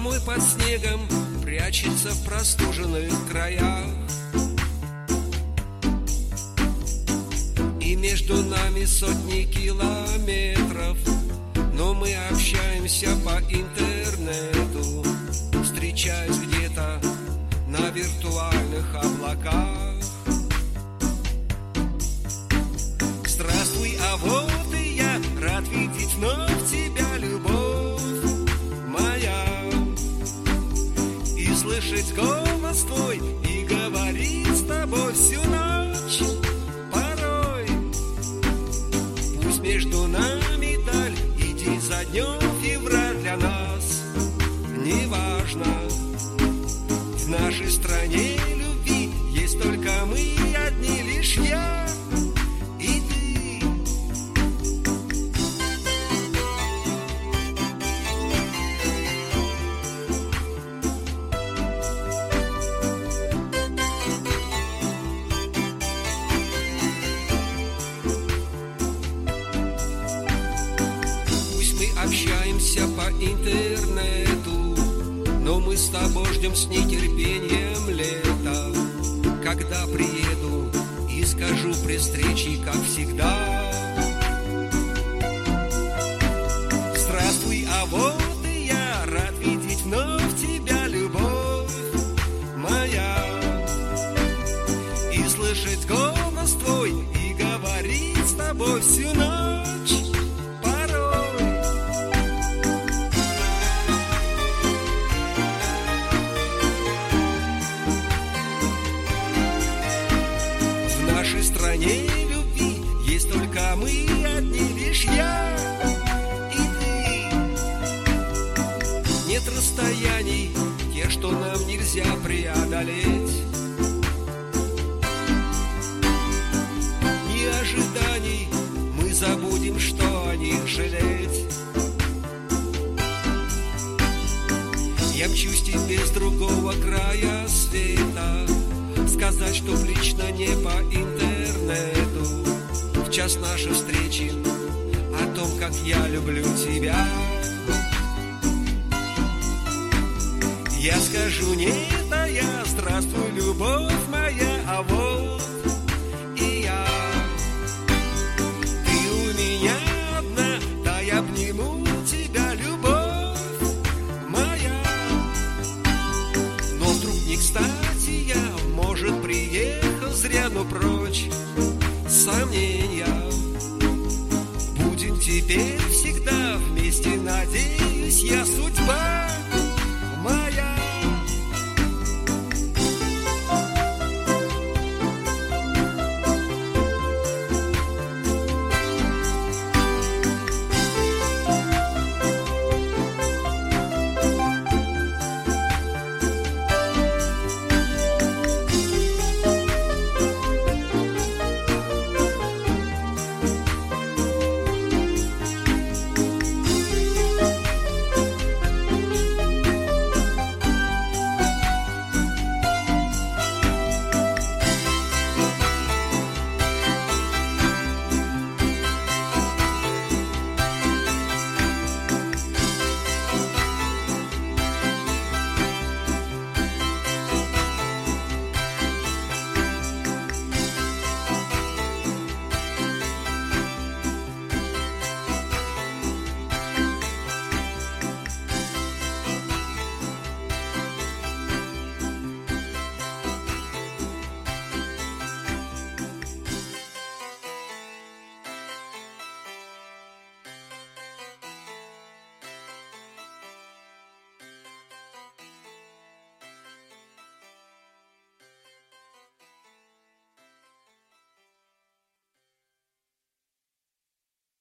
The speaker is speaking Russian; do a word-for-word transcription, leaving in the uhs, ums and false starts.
домой под снегом прячется в простуженных краях. И между нами сотни километров, но мы общаемся по интернету, встречаясь где-то на виртуальных облаках. Здравствуй, а вот и я, рад видеть вновь тебя, любовь моя, и слышать голос твой, и говорить с тобой всю ночь. Порой пусть между нами даль, иди за днем февраль для нас не важно. В нашей стране любви есть только мы одни, лишь я и ты. Пусть мы общаемся по интернету, но мы с тобой ждем с нетерпением лета, когда приеду и скажу при встрече, как всегда: здравствуй, а вот и я, рад видеть вновь тебя, любовь моя, и слышать голос твой, и говорить с тобой всю ночь. В нашей стране любви есть только мы одни, лишь я и ты. Нет расстояний, те, что нам нельзя преодолеть, ни ожиданий, мы забудем, что о них жалеть. Я мчусь тебе с другого края света, сказать, чтоб лично не по интернету, в час нашей встречи, о том, как я люблю тебя. Я скажу не это я, здравствуй, любовь моя, а вот и я. Ты у меня одна, да я обниму тебя, любовь моя. Но вдруг не кстати я, может, приехал зря, но прочь сомнения. Будем теперь всегда вместе, надеюсь я,